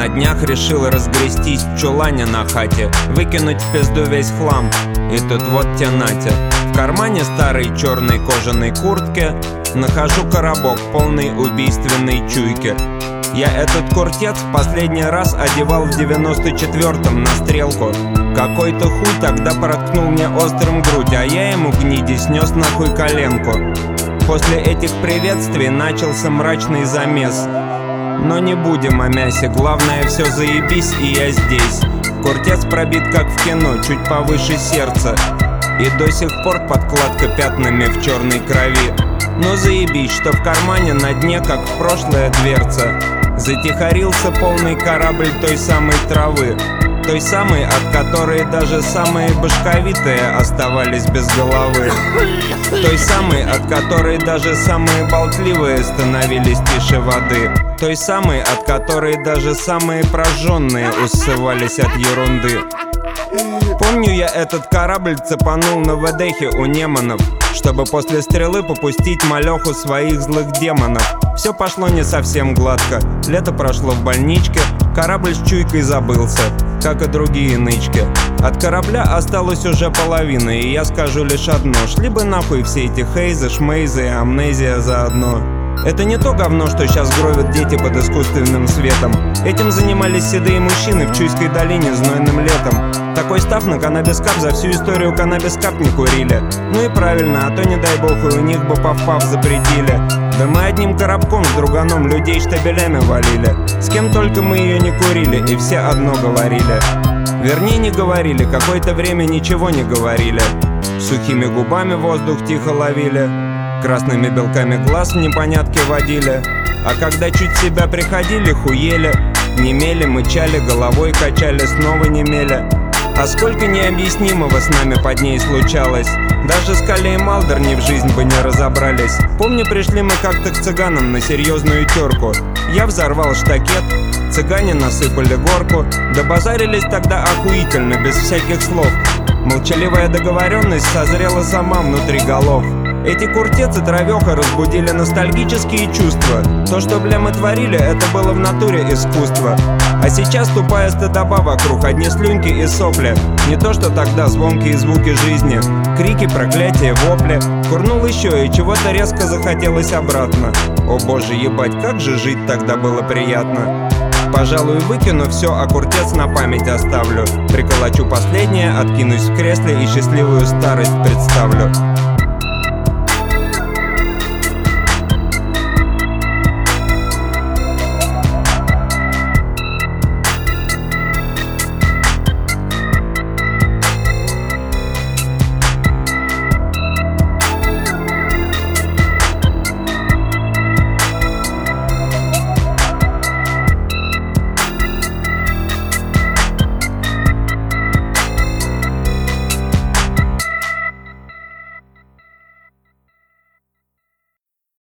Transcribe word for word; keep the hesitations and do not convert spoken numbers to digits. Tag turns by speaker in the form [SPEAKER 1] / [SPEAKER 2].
[SPEAKER 1] На днях решил разгрестись в чулане на хате, выкинуть в пизду весь хлам. И тут вот те нате. В кармане старой черной кожаной куртки нахожу коробок, полный убийственной чуйки. Я этот куртец в последний раз одевал в девяносто четвёртом на стрелку. Какой-то хуй тогда проткнул мне острым грудь, а я ему, гниди, снес нахуй коленку. После этих приветствий начался мрачный замес. Но не будем о мясе, главное все заебись, и я здесь. Куртец пробит как в кино, чуть повыше сердца, и до сих пор подкладка пятнами в черной крови. Но заебись, что в кармане на дне, как в прошлая дверца, затихарился полный корабль той самой травы, той самой, от которой даже самые башковитые оставались без головы, той самой, от которой даже самые болтливые становились тише воды, той самой, от которой даже самые прожженные уссывались от ерунды. Помню, я этот корабль цепанул на ВДХе у Неманов, чтобы после стрелы попустить малеху своих злых демонов. Все пошло не совсем гладко, лето прошло в больничке, корабль с чуйкой забылся, как и другие нычки. От корабля осталось уже половина, и я скажу лишь одно: шли бы нахуй все эти хейзы, шмейзы и амнезия заодно. Это не то говно, что сейчас гровят дети под искусственным светом. Этим занимались седые мужчины в Чуйской долине знойным летом. Такой став на каннабис-кап за всю историю каннабис-кап не курили. Ну и правильно, а то не дай бог и у них бы пав-пав запретили. Да мы одним коробком с друганом людей штабелями валили. С кем только мы ее не курили, и все одно говорили. Вернее, не говорили, какое-то время ничего не говорили. Сухими губами воздух тихо ловили, красными белками глаз в непонятке водили. А когда чуть в себя приходили, хуели, немели, мычали, головой качали, снова немели. А сколько необъяснимого с нами под ней случалось, даже Скали и Малдер не в жизнь бы не разобрались. Помню, пришли мы как-то к цыганам на серьезную терку. Я взорвал штакет, цыгане насыпали горку. Добазарились тогда охуительно, без всяких слов. Молчаливая договоренность созрела сама внутри голов. Эти куртец и травёха разбудили ностальгические чувства. То, что, бля, мы творили, это было в натуре искусство. А сейчас тупая стыдоба вокруг, одни слюнки и сопли. Не то, что тогда звонкие звуки жизни, крики, проклятия, вопли. Курнул еще, и чего-то резко захотелось обратно. О боже, ебать, как же жить тогда было приятно. Пожалуй, выкину все, а куртец на память оставлю. Приколочу последнее, откинусь в кресле и счастливую старость представлю.